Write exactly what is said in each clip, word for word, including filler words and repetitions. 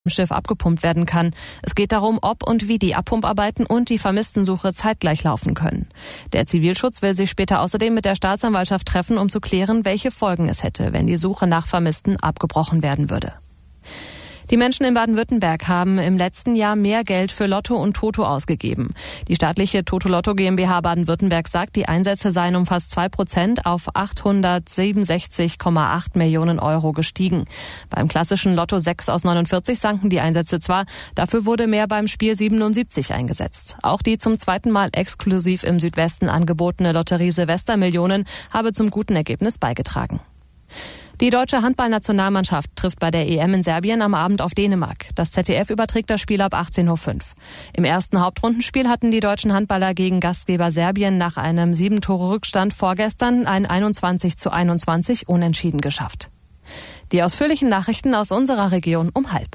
Schiff abgepumpt werden kann. Es geht darum, ob und wie die Abpumparbeiten und die Vermisstensuche zeitgleich laufen können. Der Zivilschutz will sich später außerdem mit der Staatsanwaltschaft treffen, um zu klären, welche Folgen es hätte, wenn die Suche nach Vermissten abgebrochen werden würde. Die Menschen in Baden-Württemberg haben im letzten Jahr mehr Geld für Lotto und Toto ausgegeben. Die staatliche Toto-Lotto GmbH Baden-Württemberg sagt, die Einsätze seien um fast zwei Prozent auf achthundertsiebenundsechzig Komma acht Millionen Euro gestiegen. Beim klassischen Lotto sechs aus neunundvierzig sanken die Einsätze zwar, dafür wurde mehr beim Spiel siebenundsiebzig eingesetzt. Auch die zum zweiten Mal exklusiv im Südwesten angebotene Lotterie Silvestermillionen habe zum guten Ergebnis beigetragen. Die deutsche Handballnationalmannschaft trifft bei der E M in Serbien am Abend auf Dänemark. Das Z D F überträgt das Spiel ab achtzehn Uhr fünf. Im ersten Hauptrundenspiel hatten die deutschen Handballer gegen Gastgeber Serbien nach einem sieben Tore Rückstand vorgestern ein einundzwanzig zu einundzwanzig Unentschieden geschafft. Die ausführlichen Nachrichten aus unserer Region um halb.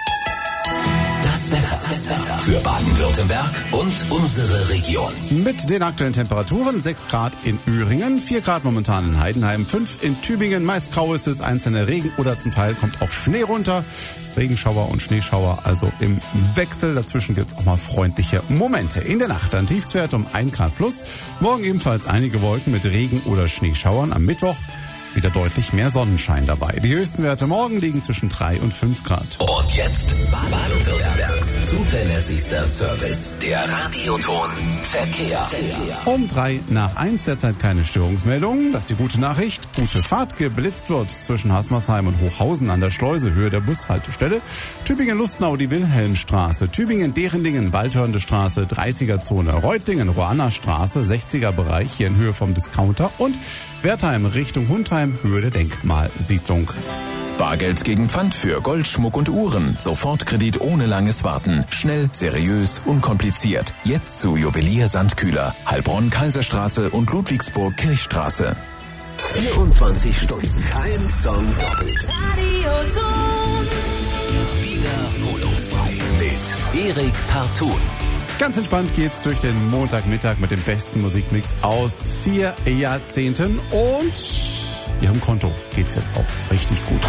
Das Wetter für Baden-Württemberg und unsere Region. Mit den aktuellen Temperaturen: sechs Grad in Öhringen, vier Grad momentan in Heidenheim, fünf in Tübingen. Meist grau ist es, einzelne Regen oder zum Teil kommt auch Schnee runter. Regenschauer und Schneeschauer also im Wechsel. Dazwischen gibt es auch mal freundliche Momente. In der Nacht ein Tiefstwert um ein Grad plus. Morgen ebenfalls einige Wolken mit Regen oder Schneeschauern. Am Mittwoch wieder deutlich mehr Sonnenschein dabei. Die höchsten Werte morgen liegen zwischen drei und fünf Grad. Und jetzt Baden-Württembergs zuverlässigster Service, der Radioton Verkehr. Um drei nach eins derzeit keine Störungsmeldungen. Das ist die gute Nachricht. Gute Fahrt. Geblitzt wird zwischen Hasmersheim und Hochhausen an der Schleuse, Höhe der Bushaltestelle. Tübingen-Lustenau, die Wilhelmstraße. Tübingen-Derendingen, Waldhörnde Straße, dreißiger-Zone. Reutlingen, Roanna Straße, sechziger-Bereich, hier in Höhe vom Discounter. Und Wertheim Richtung Hundheim, Höhe der Denkmalsiedlung. Bargeld gegen Pfand für Gold, Schmuck und Uhren. Sofortkredit ohne langes Warten. Schnell, seriös, unkompliziert. Jetzt zu Juwelier Sandkühler. Heilbronn Kaiserstraße und Ludwigsburg Kirchstraße. vierundzwanzig Stunden. Kein Song doppelt. Radioton. Wiederholungsfrei. Mit Erik Partun. Ganz entspannt geht's durch den Montagmittag mit dem besten Musikmix aus vier Jahrzehnten. Und Ihrem Konto geht's jetzt auch richtig gut.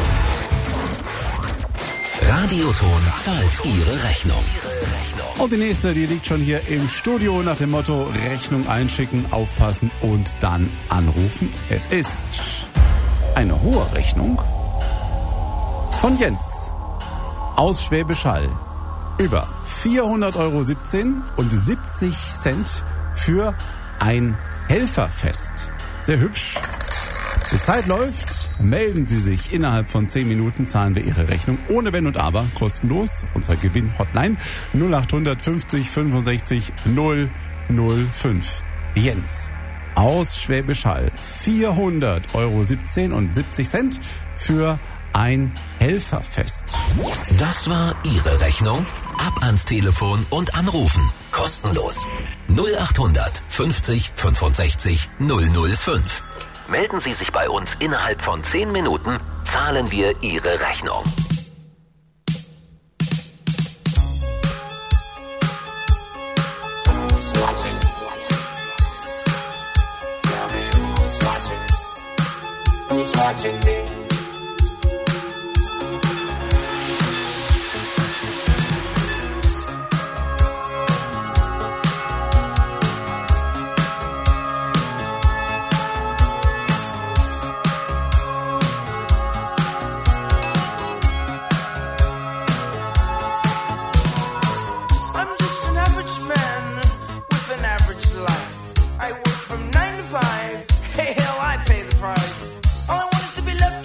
Radioton zahlt Ihre Rechnung. Und die nächste, die liegt schon hier im Studio nach dem Motto: Rechnung einschicken, aufpassen und dann anrufen. Es ist eine hohe Rechnung von Jens aus Schwäbisch Hall. Über vierhundert Euro siebzehn und siebzig Cent für ein Helferfest. Sehr hübsch. Die Zeit läuft. Melden Sie sich. Innerhalb von zehn Minuten zahlen wir Ihre Rechnung ohne Wenn und Aber. Kostenlos. Unsere Gewinn-Hotline null acht fünfzig fünfundsechzig null null fünf. Jens aus Schwäbisch Hall. vierhundert Euro siebzehn und siebzig Cent für ein Helferfest. Das war Ihre Rechnung. Ab ans Telefon und anrufen. Kostenlos. null acht fünfzig fünfundsechzig null null fünf. Melden Sie sich bei uns innerhalb von zehn Minuten, zahlen wir Ihre Rechnung. Hey, hell, I pay the price. All I want is to be loved.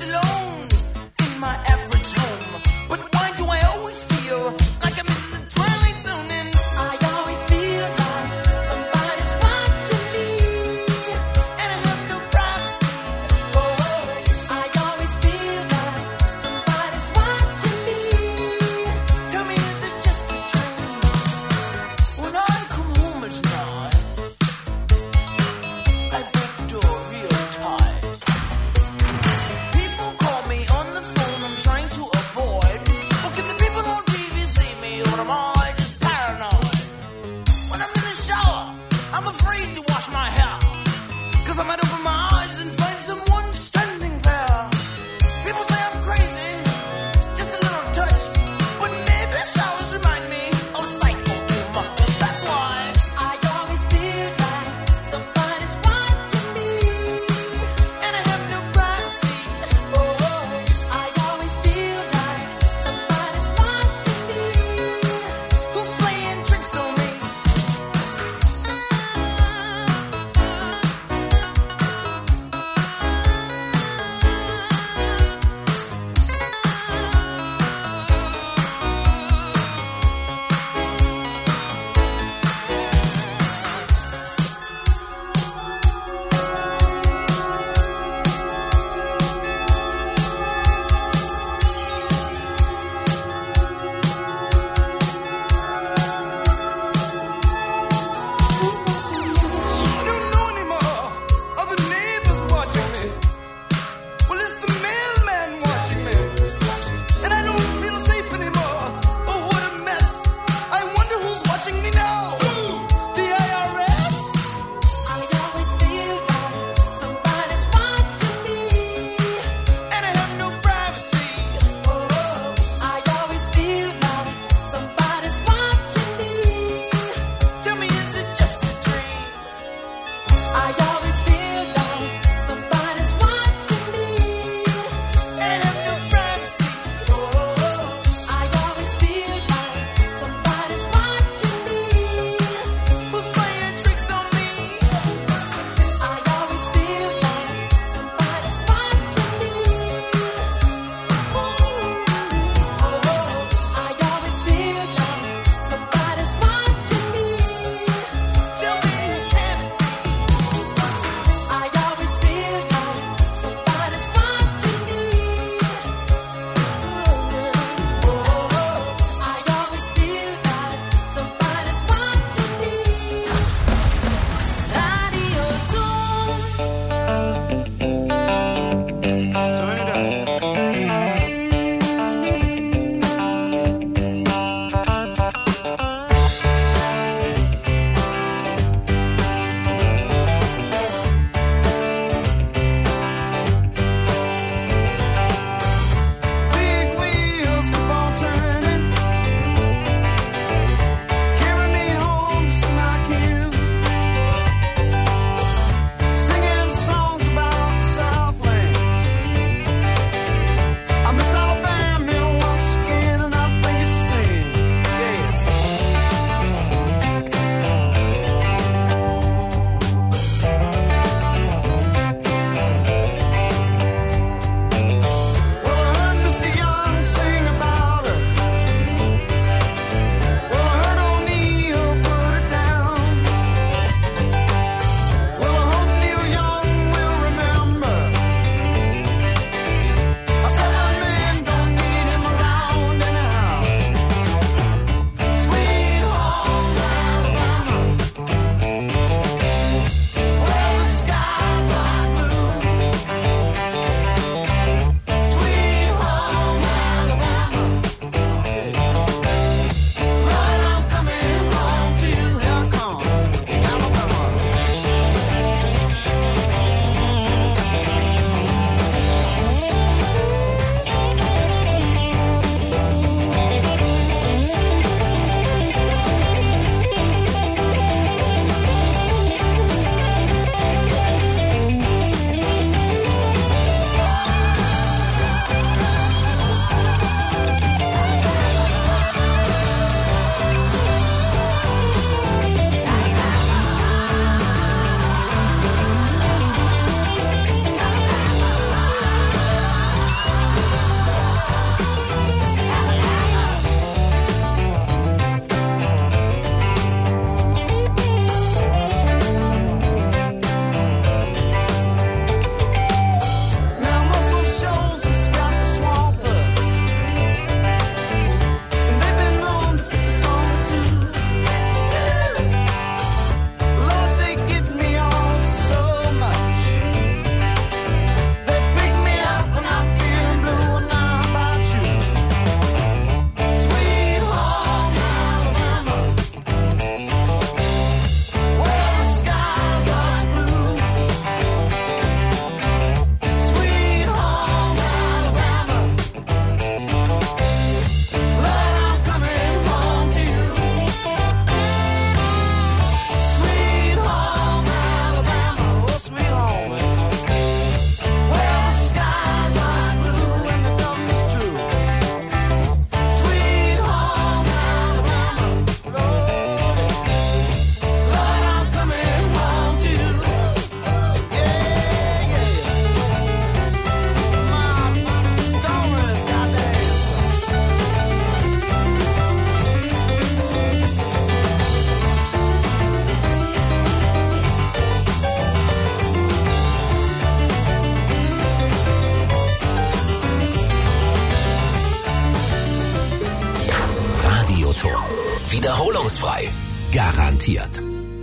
O-Ton. Wiederholungsfrei. Garantiert.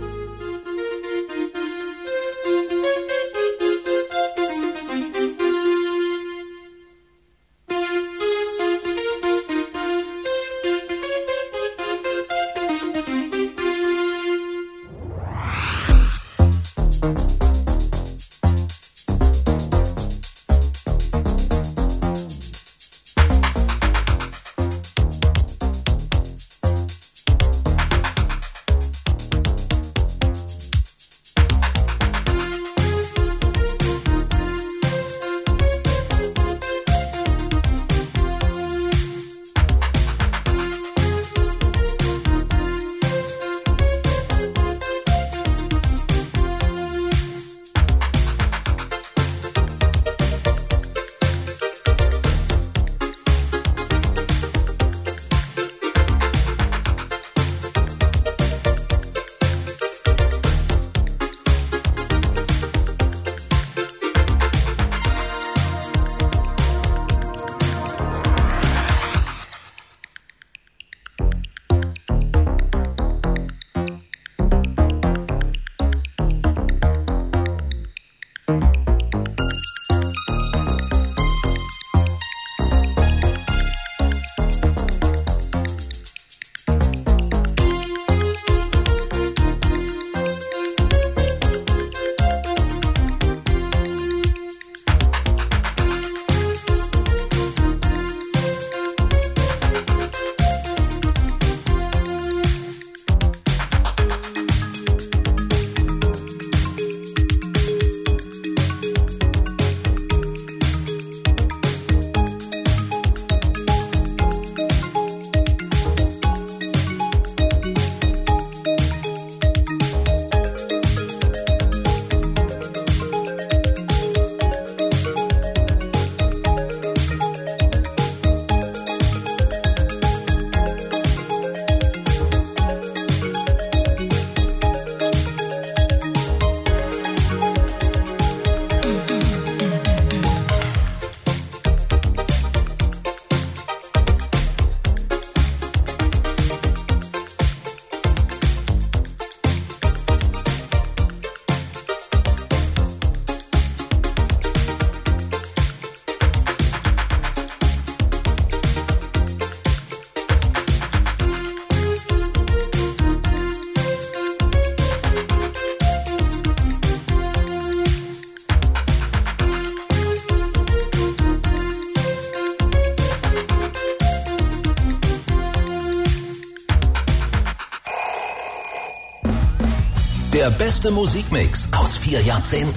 Der beste Musikmix aus vier Jahrzehnten.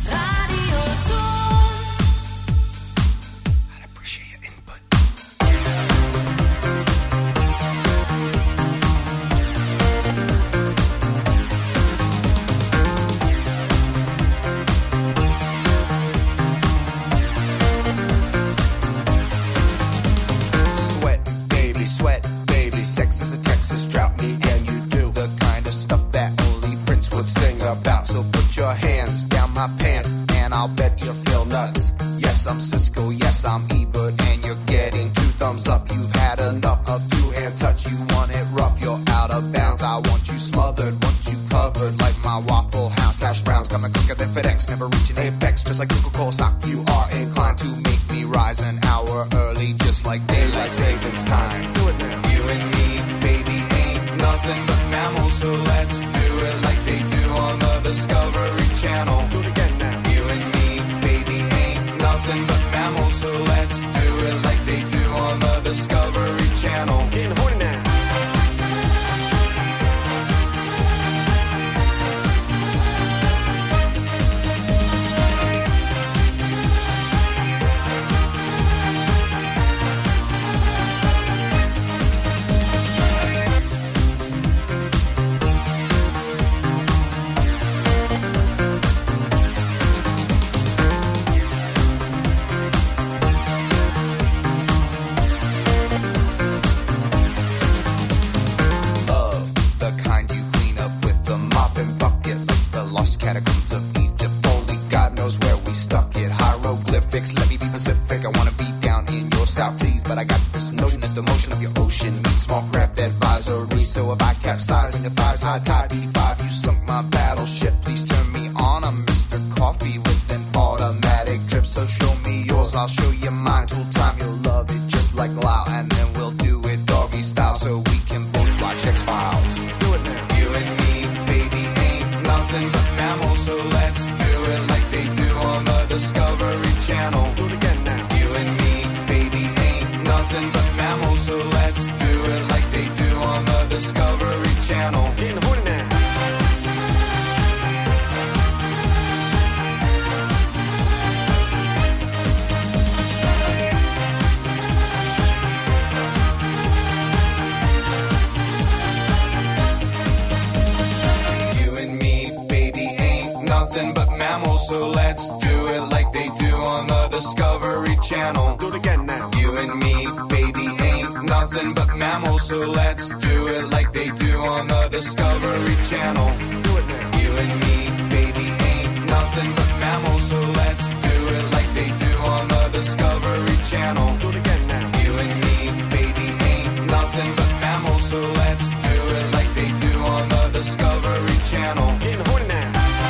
Radio Ton. Sweat, baby, sweat, baby. Sex is a Texas drought. Me and you do the kind of stuff that only Prince would sing about. So put your hands down my pants, and I'll bet you feel nuts. Yes, I'm Cisco, yes, I'm Ebert, and you're getting two thumbs up. You've had enough of two-hand touch. You want it rough, you're out of bounds. I want you smothered, want you covered like my Waffle House hash browns. Coming quicker than FedEx, never reaching apex. Just like Coca-Cola stock, you are inclined to make me rise an hour early, just like daylight savings time. Do it now. You and me, baby, ain't nothing but mammals, so let's do it like they do on the Discovery Channel. Do it again now. You and me, baby, ain't nothing but mammals, so let's do it like they do on the Discovery Channel. Getting horny now. So if I capsize on your thighs, high tide B five, you sunk my battleship. Please turn me on. I'm Mister Coffee with an automatic drip. So show me yours, I'll show you mine. Tool time, you'll love it just like Lao. And then we'll do it doggy style so we can both watch X-Files. Do it now. You and me, baby, ain't nothing but mammals. So let's do it like they do on the Discovery Channel. Do it again now. You and me, baby, ain't nothing but mammals. So let's do it like they do on the Discovery Channel. Getting horny now. But mammals, so let's do it like they do on the Discovery Channel. Do it again now. You and me, baby, ain't nothing but mammals, so let's do it like they do on the Discovery Channel. Do it now. You and me, baby, ain't nothing but mammals, so let's do it like they do on the Discovery Channel. Do it again now. You and me, baby, ain't nothing but mammals, so let's do it like they do on the Discovery Channel. Getting horny now.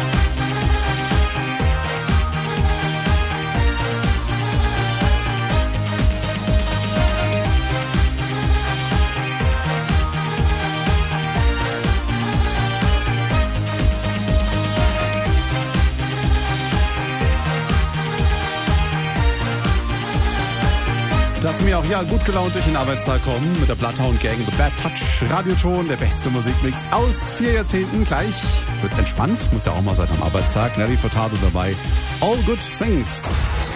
Dass wir auch ja gut gelaunt durch den Arbeitstag kommen mit der Bloodhound Gang, The Bad Touch, Radioton, der beste Musikmix aus vier Jahrzehnten. Gleich wird's entspannt, muss ja auch mal sein am Arbeitstag. Nelly Furtado dabei. All Good Things.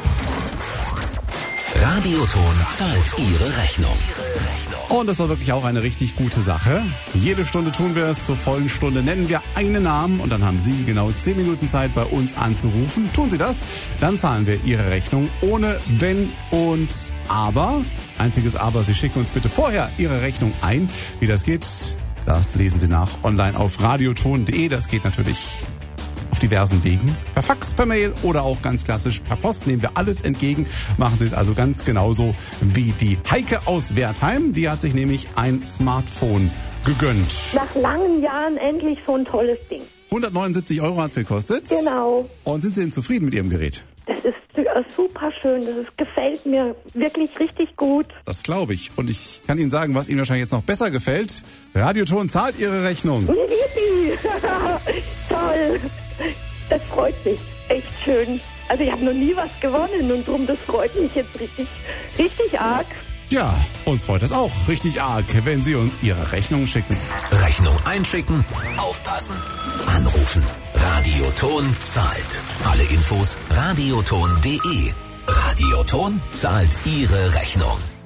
Radioton zahlt Ihre Rechnung. Und das war wirklich auch eine richtig gute Sache. Jede Stunde tun wir es, zur vollen Stunde nennen wir einen Namen und dann haben Sie genau zehn Minuten Zeit, bei uns anzurufen. Tun Sie das, dann zahlen wir Ihre Rechnung ohne Wenn und Aber. Einziges Aber, Sie schicken uns bitte vorher Ihre Rechnung ein. Wie das geht, das lesen Sie nach online auf radioton punkt de. Das geht natürlich auf diversen Wegen. Per Fax, per Mail oder auch ganz klassisch per Post nehmen wir alles entgegen. Machen Sie es also ganz genauso wie die Heike aus Wertheim. Die hat sich nämlich ein Smartphone gegönnt. Nach langen Jahren endlich so ein tolles Ding. hundertneunundsiebzig Euro hat es gekostet. Genau. Und sind Sie denn zufrieden mit Ihrem Gerät? Das ist super schön. Das ist, gefällt mir wirklich richtig gut. Das glaube ich. Und ich kann Ihnen sagen, was Ihnen wahrscheinlich jetzt noch besser gefällt. Radioton zahlt Ihre Rechnung. Yippie. Toll. Das freut mich. Echt schön. Also ich habe noch nie was gewonnen und drum, das freut mich jetzt richtig, richtig arg. Ja, uns freut es auch richtig arg, wenn Sie uns Ihre Rechnung schicken. Rechnung einschicken, aufpassen, anrufen. Radioton zahlt. Alle Infos radioton punkt de. Radioton zahlt Ihre Rechnung.